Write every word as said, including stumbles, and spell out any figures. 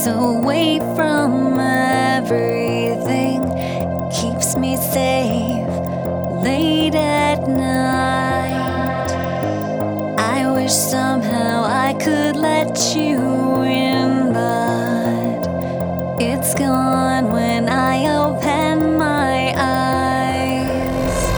away from everything, keeps me safe late at night. I wish somehow I could let you in, but it's gone.